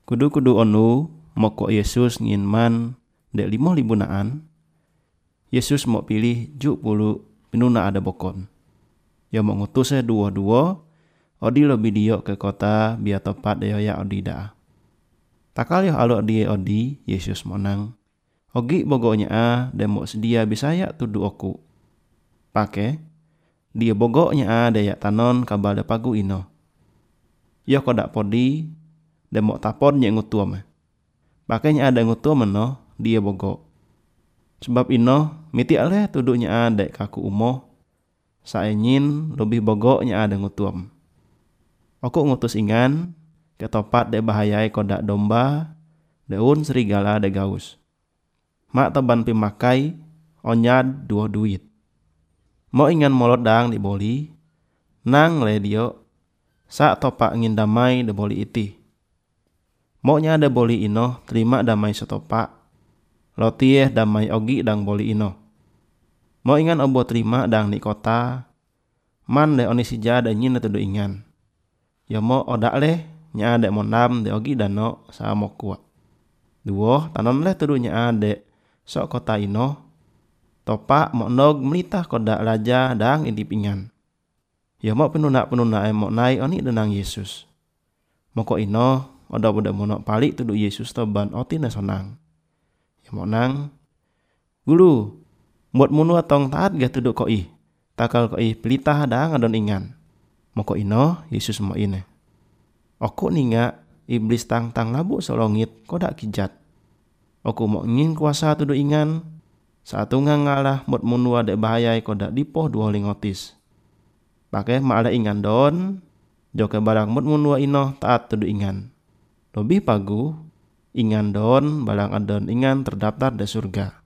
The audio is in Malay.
Kudu-kudu onu moko Yesus ngin man dek 5.000 naan. Yesus mau pilih 70 pinuna ada bokon. Ya mau ngutusnya dua-dua, odi lebih diok ke kota biar tepat daya ya odi dah. Takal yo alo dia odi, Yesus menang. Ogi bogoknya dan mau sedia bisa ya tudu oku. Pake, dia bogoknya daya tanon kabal de pagu ino. Yo kodak podi, dan mau tapon yang ngutuam. Pakainya ada ngutuam no, dia bogok. Sebab ino, miti aleh tuduknya dek kaku umoh. Saenyin lebih bogoknya ada ngutuam. Aku ngutus ingan, ketopat de bahayai kodak domba, daun serigala de gaus. Mak teban pimakai, onyad 2 duit. Mau ingan molot dang di boli, nang le dio, sak topak ngin damai de boli iti. Maunya de boli ino, terima damai setopak, lotieh damai ogi dang boli ino. Mau ingan obo terima dang di kota, man de onisija de nyin tudu ingan. Ya mau odak leh, nya de mondam de ogi dano sa mo kuat. Duo tanon leh tudu nya de sok kota ino, topak mau nog melitah kodak raja dang intip ingan. Ya mau penuna mau nai oni denang Yesus. Moko ino, oda boda monok palik tudu Yesus toban oti na sonang. Ya mau nang, gulu, buat munu atong taat gak tudu koi, takal koi pelitah dang adon ingan. Moko ino, Yesus mau ine. Oku ninga iblis tang labu solongit kodak kijat. Oku mau ngin kuasa tudu ingan, satu ngalah buat munu ada bahayai kodak dipoh 2 lingotis. Pakai ma ada ingan don, joke barang buat munu ino taat tudu ingan. Lebih pagu, ingan don barang adon ingan terdaftar di surga.